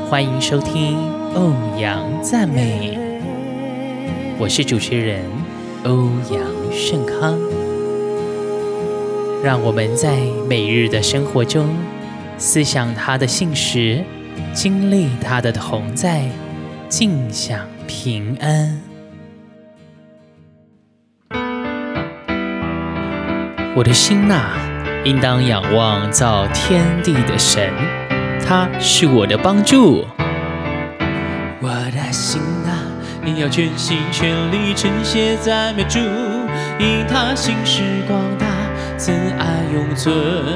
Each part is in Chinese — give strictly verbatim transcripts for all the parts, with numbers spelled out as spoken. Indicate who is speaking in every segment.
Speaker 1: 欢迎收听欧阳赞美，我是主持人欧阳盛康。让我们在每日的生活中思想他的信实，经历他的同在，尽享平安。我的心哪，应当仰望造天地的神，他是我的帮助。
Speaker 2: 我的心啊，你要全心全力称谢赞美主，因他行事广大，慈爱永存。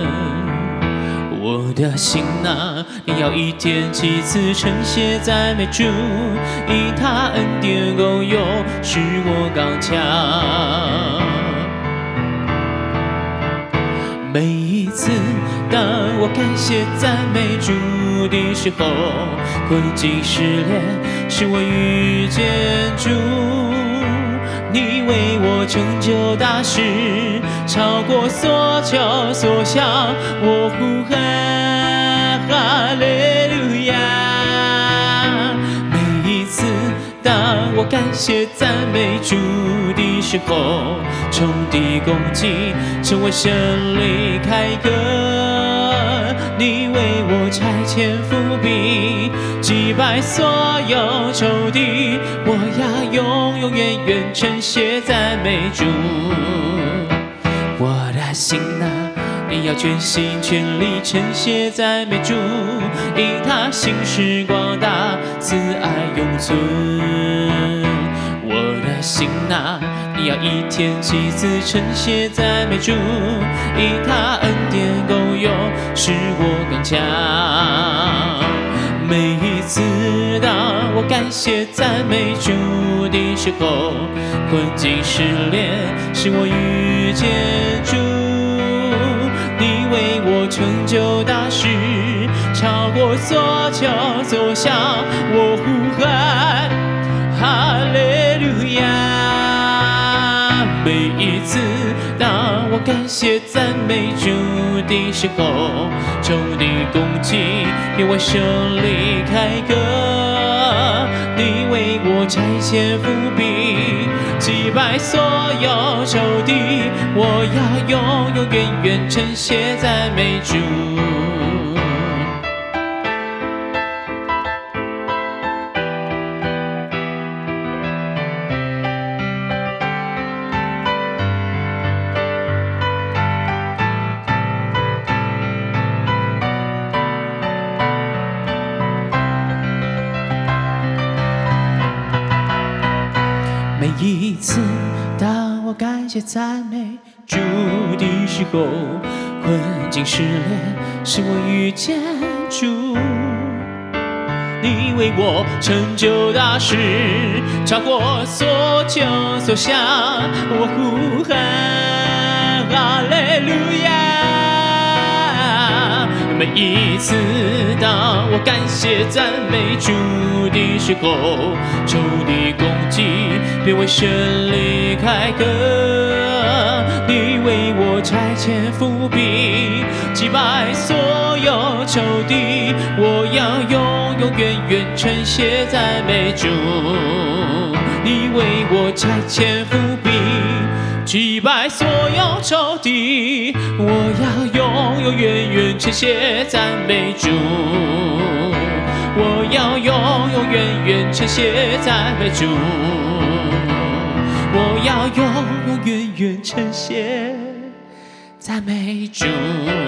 Speaker 2: 我的心啊，你要一天七次称谢赞美主，因他恩典够用，使我刚强。每一次当我感谢赞美主的时候，困境失恋使我遇见主，你为我成就大事，超过所求所想，我呼喊哈利路亚。每一次当我感谢赞美主的时候，冲敌攻击成为胜利凯歌，你为我差遣伏兵，击败所有仇敌，我要永永远远称谢赞美主。我的心啊，你要全心全力称谢赞美主，因他行事广大，慈爱永存。我的心啊，你要一天七次称谢赞美主，因他恩典够用，使我刚强。每一次当我感谢赞美主的时候，困境失恋使我遇见主，你为我成就大事，超过所求所想，我呼喊哈利路亚。每一次当我感谢赞美主的时候，仇敌攻击变为胜利凯歌，你为我差遣伏兵，击败所有仇敌，我要永永远远称谢赞美主。每一次当我感谢赞美主的时候，困境失恋使我遇见主，你为我成就大事，超过所求所想，我呼喊哈利路亚。每一次当我感谢赞美主的时候，仇敌攻击变为胜利凯歌，你为我差遣伏兵，击败所有仇敌，我要永永远远称谢赞美主。你为我差遣伏兵，击败所有仇敌，我要永永远远称谢赞美主。我要永永远远称谢赞美主，我要永永远远称谢赞美主。